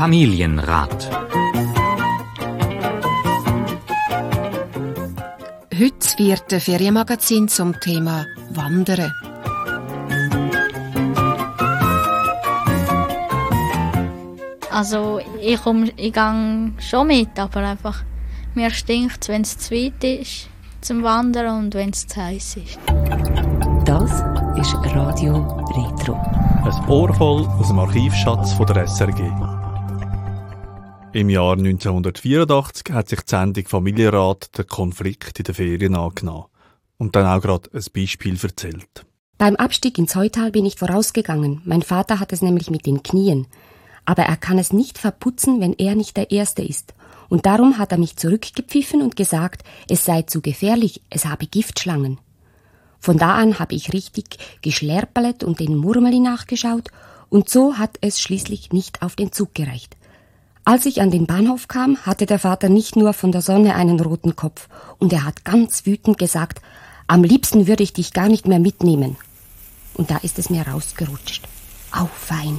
Familienrat. Heute wird ein Ferienmagazin zum Thema Wandern. Also ich gehe schon mit, aber einfach mir stinkt es, wenn es zu weit ist zum Wandern und wenn es zu heiß ist. Das ist Radio Retro. Ein Ohr voll aus dem Archivschatz von der SRG. Im Jahr 1984 hat sich die Sendung Familienrat den Konflikt in den Ferien angenommen und dann auch gerade ein Beispiel erzählt. Beim Abstieg ins Heutal bin ich vorausgegangen. Mein Vater hat es nämlich mit den Knien. Aber er kann es nicht verputzen, wenn er nicht der Erste ist. Und darum hat er mich zurückgepfiffen und gesagt, es sei zu gefährlich, es habe Giftschlangen. Von da an habe ich richtig geschlärperlet und den Murmeli nachgeschaut und so hat es schließlich nicht auf den Zug gereicht. Als ich an den Bahnhof kam, hatte der Vater nicht nur von der Sonne einen roten Kopf und er hat ganz wütend gesagt, am liebsten würde ich dich gar nicht mehr mitnehmen. Und da ist es mir rausgerutscht. Au, fein.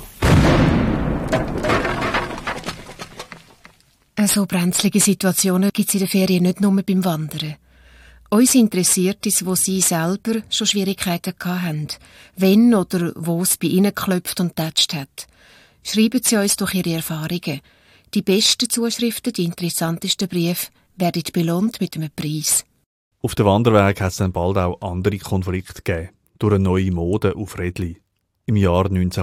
So brenzlige Situationen gibt es in den Ferien nicht nur beim Wandern. Uns interessiert es, wo Sie selber schon Schwierigkeiten hatten, wenn oder wo es bei Ihnen geklopft und getatscht hat. Schreiben Sie uns durch Ihre Erfahrungen. Die besten Zuschriften, die interessantesten Briefe werden belohnt mit einem Preis. Auf dem Wanderweg hat es dann bald auch andere Konflikte gegeben, durch eine neue Mode auf Rädli. Im Jahr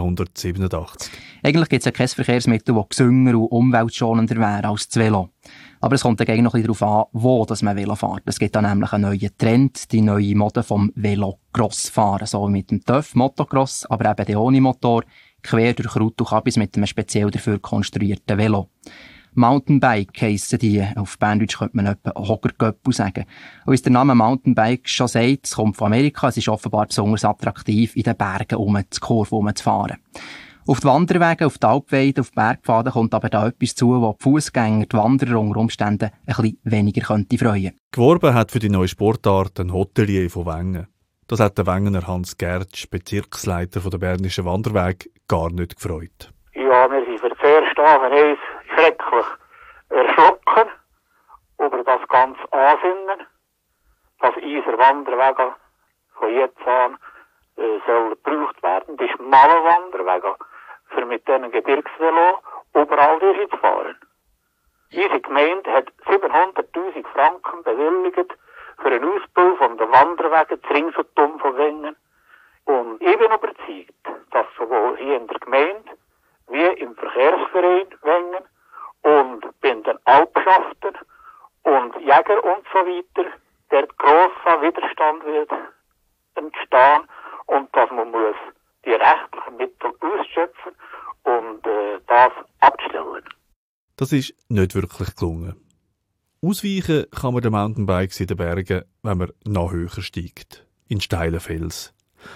1987. Eigentlich gibt es ja kein Verkehrsmittel, das gesünder und umweltschonender wäre als das Velo. Aber es kommt dann noch ein bisschen darauf an, wo das man Velo fährt. Es gibt dann nämlich einen neuen Trend, die neue Mode vom Velo-Cross-Fahren. So mit dem TÜV Motocross, aber eben ohne Motor, quer durch Kraut und Kabis mit einem speziell dafür konstruierten Velo. Mountainbike heissen die. Auf Berndeutsch könnte man etwa Hoggergöppel sagen. Und wie der Name Mountainbike schon sagt, es kommt von Amerika, es ist offenbar besonders attraktiv, in den Bergen die Kurve rumzufahren. Auf die Wanderwege, auf die Alpweiden, auf die Bergpfaden kommt aber da etwas zu, wo die Fußgänger, die Wanderer unter Umständen ein bisschen weniger könnte freuen. Geworben hat für die neue Sportart ein Hotelier von Wengen. Das hat der Wengener Hans Gertsch, Bezirksleiter der Bernischen Wanderweg, gar nicht gefreut. Ja, wir sind für das erste Anreise schrecklich erschrocken über das ganze Ansinnen, dass unser Wanderwege von jetzt an soll gebraucht werden. Die schmalen Wanderwege, für mit diesen Gebirgsvelo überall durchzufahren. Unsere Gemeinde hat 700'000 Franken bewilligt für einen Ausbau von den Wanderwegen ringsum von Wengen. Und ich bin überzeugt, dass sowohl hier in der Gemeinde wie im Verkehrsverein Wengen und bei den Alpschaften und Jäger und so weiter, der grosser Widerstand wird entstehen und dass man muss die rechtlichen Mittel ausschöpfen und das abstellen. Das ist nicht wirklich gelungen. Ausweichen kann man den Mountainbikes in den Bergen, wenn man noch höher steigt, in steile Fels.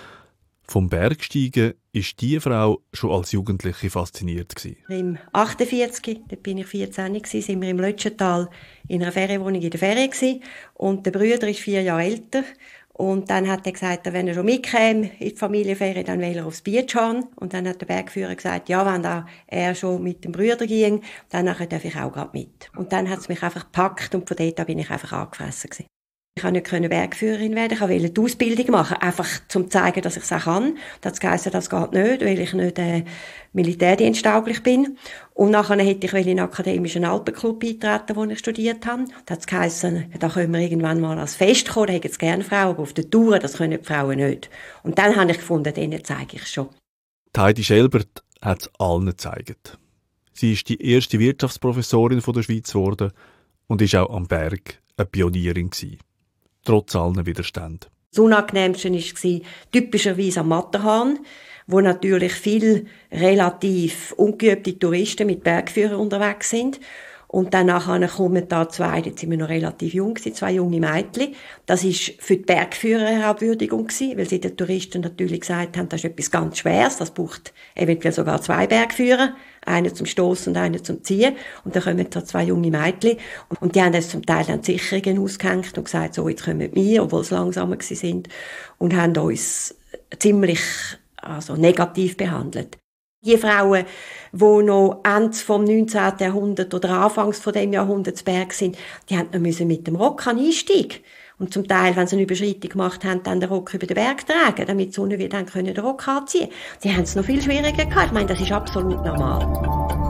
Vom Bergsteigen war diese Frau schon als Jugendliche fasziniert. Im 48, da bin ich 14, waren wir im Lötschental in einer Ferienwohnung in der Ferien gewesen. Und der Bruder ist 4 Jahre älter. Und dann hat er gesagt, wenn er schon mitkäme in die Familienferien, dann will er aufs Beach fahren. Und dann hat der Bergführer gesagt, ja, wenn er schon mit dem Bruder ging, dann darf ich auch gerade mit. Und dann hat es mich einfach gepackt und von dort an bin ich einfach angefressen gewesen. Ich konnte nicht Bergführerin werden, ich wollte die Ausbildung machen, einfach zum zu zeigen, dass ich es auch kann. Das heisst, das geht nicht, weil ich nicht militärdiensttauglich bin. Und nachher hätte ich in den akademischen Alpenclub beitreten, wo ich studiert habe. Das heisst, da können wir irgendwann mal als Fest kommen, da hätten es gerne Frauen, aber auf der Tour, das können die Frauen nicht. Und dann habe ich gefunden, denen zeige ich schon. Heidi Schelbert hat es allen gezeigt. Sie ist die erste Wirtschaftsprofessorin der Schweiz geworden und ist auch am Berg eine Pionierin gewesen. Trotz allen Widerständen. Das Unangenehmste war typischerweise am Matterhorn, wo natürlich viele relativ ungeübte Touristen mit Bergführern unterwegs sind. Und dann nachher kommen da 2, jetzt sind wir noch relativ jung, 2 junge Mädchen. Das war für die Bergführer eine Herabwürdigung, weil sie den Touristen natürlich gesagt haben, das ist etwas ganz Schweres, das braucht eventuell sogar 2 Bergführer, einen zum Stossen und einen zum Ziehen. Und dann kommen da 2 junge Mädchen und die haben das zum Teil dann die Sicherungen ausgehängt und gesagt, so, jetzt kommen wir, obwohl es langsamer sind, und haben uns ziemlich negativ behandelt. Die Frauen, die noch Ende vom 19. Jahrhundert oder Anfangs von dem Jahrhundert zu Berg sind, die haben noch mit dem Rock an Einstieg. Und zum Teil, wenn sie eine Überschreitung gemacht haben, dann den Rock über den Berg tragen, damit sie unten wieder den Rock anziehen können. Die haben es noch viel schwieriger gehabt. Ich meine, das ist absolut normal.